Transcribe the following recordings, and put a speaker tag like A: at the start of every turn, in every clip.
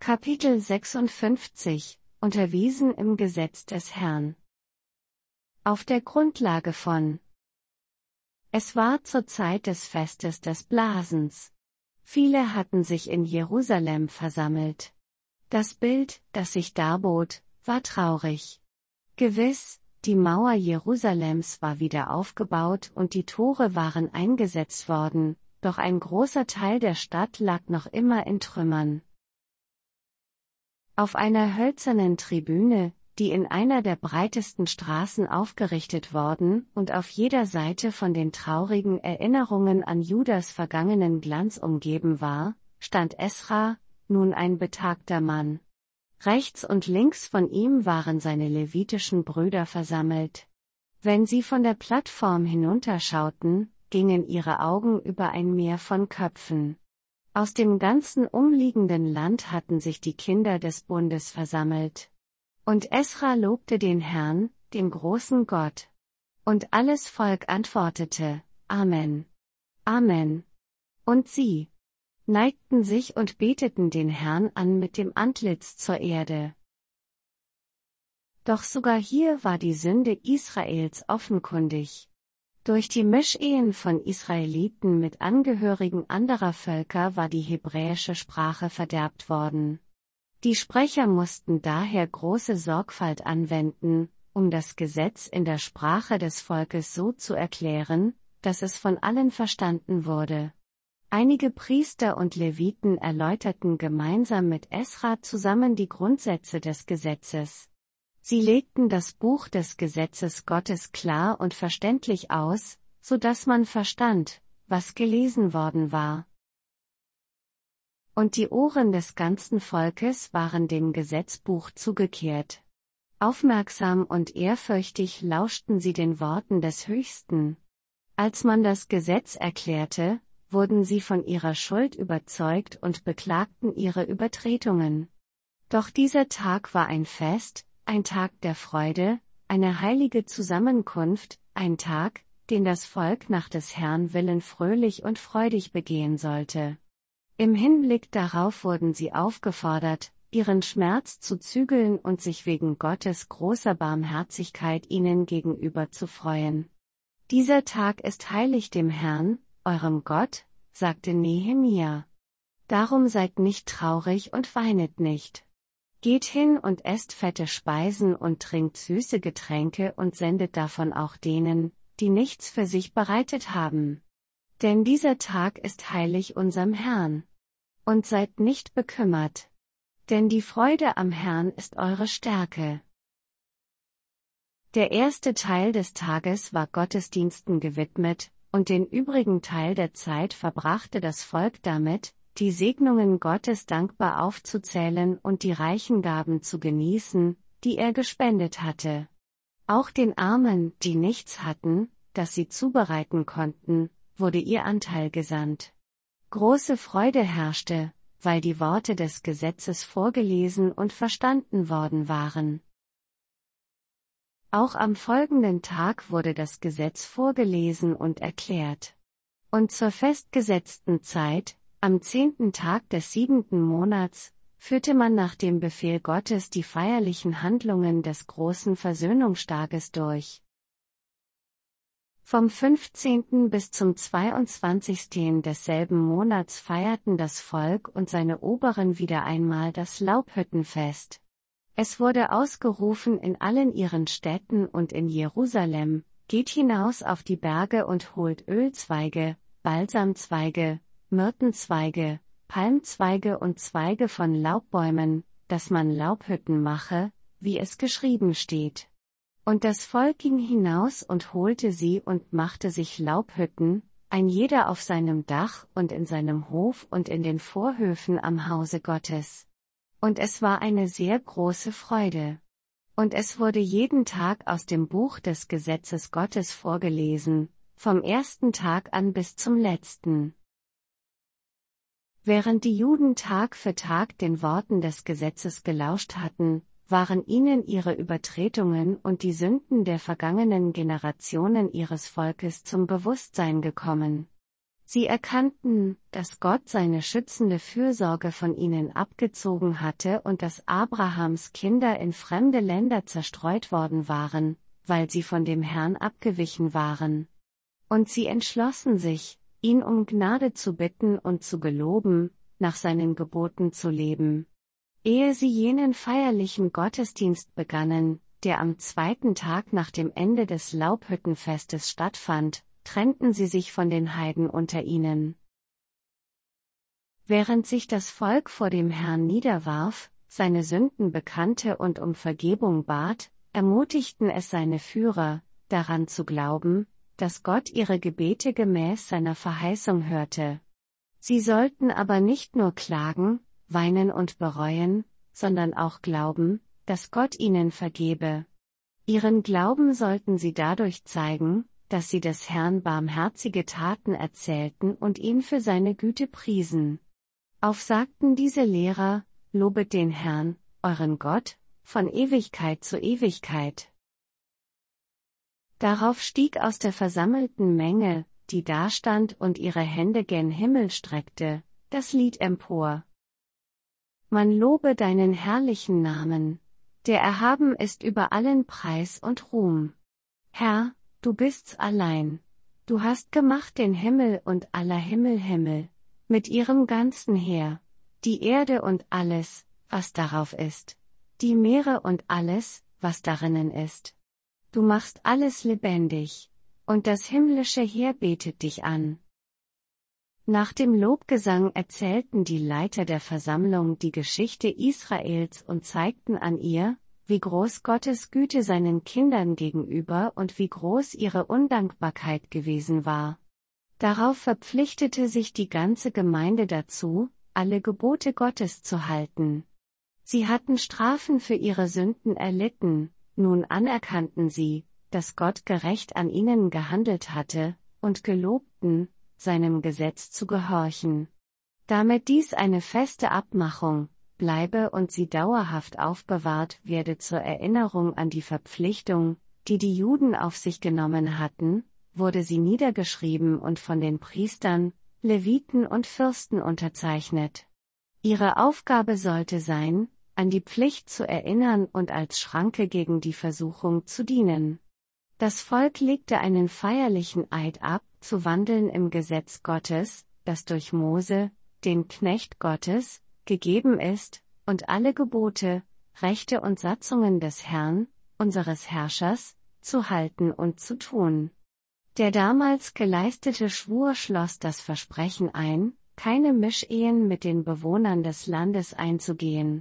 A: Kapitel 56 Unterwiesen im Gesetz des Herrn. Auf der Grundlage von. Es war zur Zeit des Festes des Blasens. Viele hatten sich in Jerusalem versammelt. Das Bild, das sich darbot, war traurig. Gewiss, die Mauer Jerusalems war wieder aufgebaut und die Tore waren eingesetzt worden, doch ein großer Teil der Stadt lag noch immer in Trümmern. Auf einer hölzernen Tribüne, die in einer der breitesten Straßen aufgerichtet worden und auf jeder Seite von den traurigen Erinnerungen an Judas vergangenen Glanz umgeben war, stand Esra, nun ein betagter Mann. Rechts und links von ihm waren seine levitischen Brüder versammelt. Wenn sie von der Plattform hinunterschauten, gingen ihre Augen über ein Meer von Köpfen. Aus dem ganzen umliegenden Land hatten sich die Kinder des Bundes versammelt. Und Esra lobte den Herrn, den großen Gott. Und alles Volk antwortete, Amen. Amen. Und sie neigten sich und beteten den Herrn an mit dem Antlitz zur Erde. Doch sogar hier war die Sünde Israels offenkundig. Durch die Mischehen von Israeliten mit Angehörigen anderer Völker war die hebräische Sprache verderbt worden. Die Sprecher mussten daher große Sorgfalt anwenden, um das Gesetz in der Sprache des Volkes so zu erklären, dass es von allen verstanden wurde. Einige Priester und Leviten erläuterten gemeinsam mit Esra zusammen die Grundsätze des Gesetzes. Sie legten das Buch des Gesetzes Gottes klar und verständlich aus, so dass man verstand, was gelesen worden war. Und die Ohren des ganzen Volkes waren dem Gesetzbuch zugekehrt. Aufmerksam und ehrfürchtig lauschten sie den Worten des Höchsten. Als man das Gesetz erklärte, wurden sie von ihrer Schuld überzeugt und beklagten ihre Übertretungen. Doch dieser Tag war ein Fest, ein Tag der Freude, eine heilige Zusammenkunft, ein Tag, den das Volk nach des Herrn Willen fröhlich und freudig begehen sollte. Im Hinblick darauf wurden sie aufgefordert, ihren Schmerz zu zügeln und sich wegen Gottes großer Barmherzigkeit ihnen gegenüber zu freuen. Dieser Tag ist heilig dem Herrn, eurem Gott, sagte Nehemia. Darum seid nicht traurig und weinet nicht. Geht hin und esst fette Speisen und trinkt süße Getränke und sendet davon auch denen, die nichts für sich bereitet haben. Denn dieser Tag ist heilig unserem Herrn. Und seid nicht bekümmert. Denn die Freude am Herrn ist eure Stärke. Der erste Teil des Tages war Gottesdiensten gewidmet, und den übrigen Teil der Zeit verbrachte das Volk damit, die Segnungen Gottes dankbar aufzuzählen und die reichen Gaben zu genießen, die er gespendet hatte. Auch den Armen, die nichts hatten, das sie zubereiten konnten, wurde ihr Anteil gesandt. Große Freude herrschte, weil die Worte des Gesetzes vorgelesen und verstanden worden waren. Auch am folgenden Tag wurde das Gesetz vorgelesen und erklärt. Und zur festgesetzten Zeit, am 10. Tag des 7. Monats, führte man nach dem Befehl Gottes die feierlichen Handlungen des großen Versöhnungstages durch. Vom 15. bis zum 22. desselben Monats feierten das Volk und seine Oberen wieder einmal das Laubhüttenfest. Es wurde ausgerufen in allen ihren Städten und in Jerusalem, geht hinaus auf die Berge und holt Ölzweige, Balsamzweige, Myrtenzweige, Palmzweige und Zweige von Laubbäumen, dass man Laubhütten mache, wie es geschrieben steht. Und das Volk ging hinaus und holte sie und machte sich Laubhütten, ein jeder auf seinem Dach und in seinem Hof und in den Vorhöfen am Hause Gottes. Und es war eine sehr große Freude. Und es wurde jeden Tag aus dem Buch des Gesetzes Gottes vorgelesen, vom ersten Tag an bis zum letzten. Während die Juden Tag für Tag den Worten des Gesetzes gelauscht hatten, waren ihnen ihre Übertretungen und die Sünden der vergangenen Generationen ihres Volkes zum Bewusstsein gekommen. Sie erkannten, dass Gott seine schützende Fürsorge von ihnen abgezogen hatte und dass Abrahams Kinder in fremde Länder zerstreut worden waren, weil sie von dem Herrn abgewichen waren. Und sie entschlossen sich, ihn um Gnade zu bitten und zu geloben, nach seinen Geboten zu leben. Ehe sie jenen feierlichen Gottesdienst begannen, der am 2. Tag nach dem Ende des Laubhüttenfestes stattfand, trennten sie sich von den Heiden unter ihnen. Während sich das Volk vor dem Herrn niederwarf, seine Sünden bekannte und um Vergebung bat, ermutigten es seine Führer, daran zu glauben, dass Gott ihre Gebete gemäß seiner Verheißung hörte. Sie sollten aber nicht nur klagen, weinen und bereuen, sondern auch glauben, dass Gott ihnen vergebe. Ihren Glauben sollten sie dadurch zeigen, dass sie des Herrn barmherzige Taten erzählten und ihn für seine Güte priesen. Aufsagten diese Lehrer: Lobet den Herrn, euren Gott, von Ewigkeit zu Ewigkeit. Darauf stieg aus der versammelten Menge, die dastand und ihre Hände gen Himmel streckte, das Lied empor. Man lobe deinen herrlichen Namen, der erhaben ist über allen Preis und Ruhm. Herr, du bist's allein. Du hast gemacht den Himmel und aller Himmel, mit ihrem ganzen Heer, die Erde und alles, was darauf ist, die Meere und alles, was darinnen ist. Du machst alles lebendig, und das himmlische Heer betet dich an. Nach dem Lobgesang erzählten die Leiter der Versammlung die Geschichte Israels und zeigten an ihr, wie groß Gottes Güte seinen Kindern gegenüber und wie groß ihre Undankbarkeit gewesen war. Darauf verpflichtete sich die ganze Gemeinde dazu, alle Gebote Gottes zu halten. Sie hatten Strafen für ihre Sünden erlitten, nun anerkannten sie, dass Gott gerecht an ihnen gehandelt hatte, und gelobten, seinem Gesetz zu gehorchen. Damit dies eine feste Abmachung bleibe und sie dauerhaft aufbewahrt werde zur Erinnerung an die Verpflichtung, die die Juden auf sich genommen hatten, wurde sie niedergeschrieben und von den Priestern, Leviten und Fürsten unterzeichnet. Ihre Aufgabe sollte sein, an die Pflicht zu erinnern und als Schranke gegen die Versuchung zu dienen. Das Volk legte einen feierlichen Eid ab, zu wandeln im Gesetz Gottes, das durch Mose, den Knecht Gottes, gegeben ist, und alle Gebote, Rechte und Satzungen des Herrn, unseres Herrschers, zu halten und zu tun. Der damals geleistete Schwur schloss das Versprechen ein, keine Mischehen mit den Bewohnern des Landes einzugehen.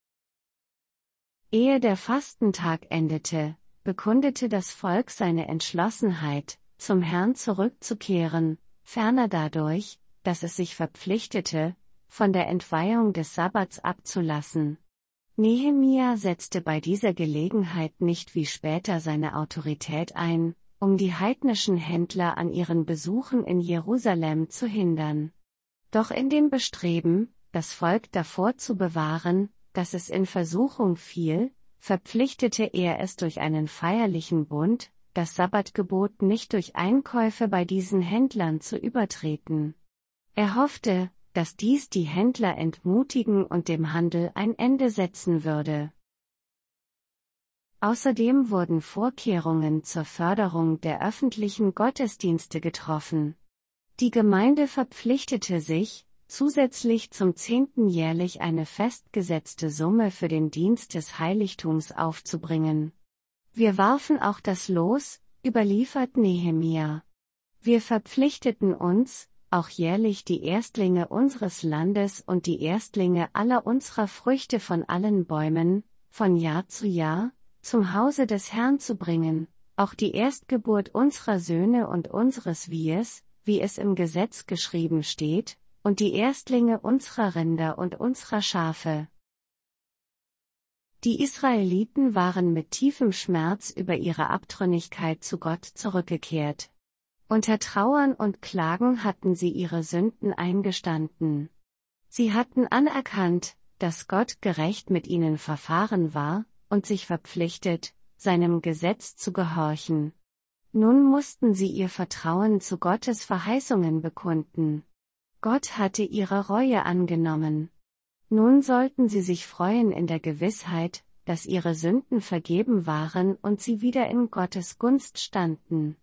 A: Ehe der Fastentag endete, bekundete das Volk seine Entschlossenheit, zum Herrn zurückzukehren, ferner dadurch, dass es sich verpflichtete, von der Entweihung des Sabbats abzulassen. Nehemia setzte bei dieser Gelegenheit nicht wie später seine Autorität ein, um die heidnischen Händler an ihren Besuchen in Jerusalem zu hindern. Doch in dem Bestreben, das Volk davor zu bewahren, dass es in Versuchung fiel, verpflichtete er es durch einen feierlichen Bund, das Sabbatgebot nicht durch Einkäufe bei diesen Händlern zu übertreten. Er hoffte, dass dies die Händler entmutigen und dem Handel ein Ende setzen würde. Außerdem wurden Vorkehrungen zur Förderung der öffentlichen Gottesdienste getroffen. Die Gemeinde verpflichtete sich, zusätzlich zum 10. jährlich eine festgesetzte Summe für den Dienst des Heiligtums aufzubringen. Wir warfen auch das Los, überliefert Nehemia. Wir verpflichteten uns, auch jährlich die Erstlinge unseres Landes und die Erstlinge aller unserer Früchte von allen Bäumen, von Jahr zu Jahr, zum Hause des Herrn zu bringen, auch die Erstgeburt unserer Söhne und unseres Vihs, wie es im Gesetz geschrieben steht, und die Erstlinge unserer Rinder und unserer Schafe. Die Israeliten waren mit tiefem Schmerz über ihre Abtrünnigkeit zu Gott zurückgekehrt. Unter Trauern und Klagen hatten sie ihre Sünden eingestanden. Sie hatten anerkannt, dass Gott gerecht mit ihnen verfahren war, und sich verpflichtet, seinem Gesetz zu gehorchen. Nun mussten sie ihr Vertrauen zu Gottes Verheißungen bekunden. Gott hatte ihre Reue angenommen. Nun sollten sie sich freuen in der Gewissheit, dass ihre Sünden vergeben waren und sie wieder in Gottes Gunst standen.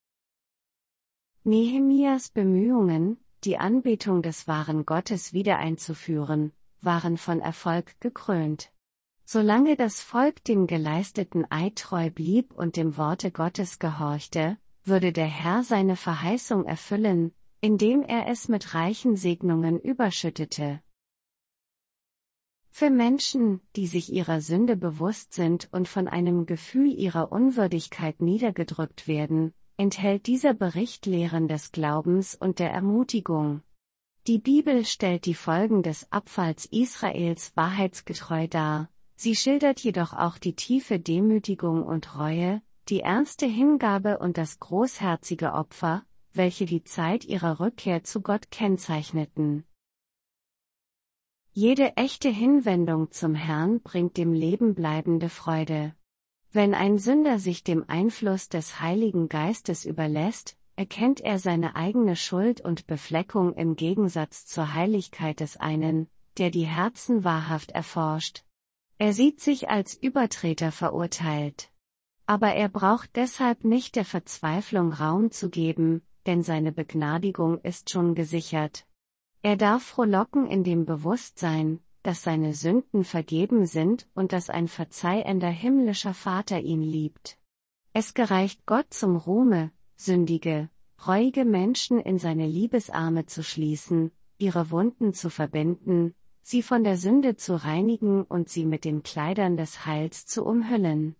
A: Nehemias Bemühungen, die Anbetung des wahren Gottes wieder einzuführen, waren von Erfolg gekrönt. Solange das Volk dem geleisteten Eid treu blieb und dem Worte Gottes gehorchte, würde der Herr seine Verheißung erfüllen, indem er es mit reichen Segnungen überschüttete. Für Menschen, die sich ihrer Sünde bewusst sind und von einem Gefühl ihrer Unwürdigkeit niedergedrückt werden, enthält dieser Bericht Lehren des Glaubens und der Ermutigung. Die Bibel stellt die Folgen des Abfalls Israels wahrheitsgetreu dar, sie schildert jedoch auch die tiefe Demütigung und Reue, die ernste Hingabe und das großherzige Opfer, welche die Zeit ihrer Rückkehr zu Gott kennzeichneten. Jede echte Hinwendung zum Herrn bringt dem Leben bleibende Freude. Wenn ein Sünder sich dem Einfluss des Heiligen Geistes überlässt, erkennt er seine eigene Schuld und Befleckung im Gegensatz zur Heiligkeit des einen, der die Herzen wahrhaft erforscht. Er sieht sich als Übertreter verurteilt. Aber er braucht deshalb nicht der Verzweiflung Raum zu geben, denn seine Begnadigung ist schon gesichert. Er darf frohlocken in dem Bewusstsein, dass seine Sünden vergeben sind und dass ein verzeihender himmlischer Vater ihn liebt. Es gereicht Gott zum Ruhme, sündige, reuige Menschen in seine Liebesarme zu schließen, ihre Wunden zu verbinden, sie von der Sünde zu reinigen und sie mit den Kleidern des Heils zu umhüllen.